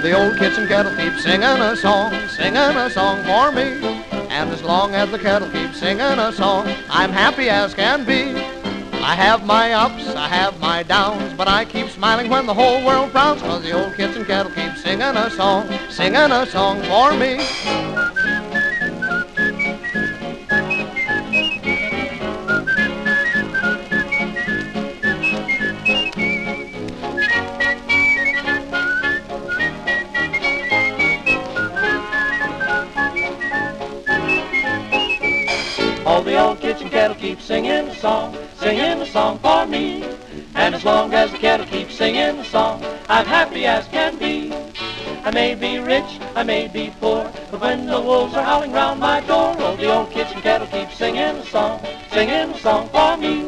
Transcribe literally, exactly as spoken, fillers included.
the old kitchen kettle keeps singing a song, singing a song for me. And as long as the kettle keeps singing a song, I'm happy as can be. I have my ups, I have my downs, but I keep smiling when the whole world frowns, 'cause the old kitchen kettle keeps singing a song, singing a song for me. Oh, the old kitchen kettle keeps singing a song, singing a song for me. And as long as the kettle keeps singing a song, I'm happy as can be. I may be rich, I may be poor, but when the wolves are howling round my door, oh, the old kitchen kettle keeps singing a song, singing a song for me.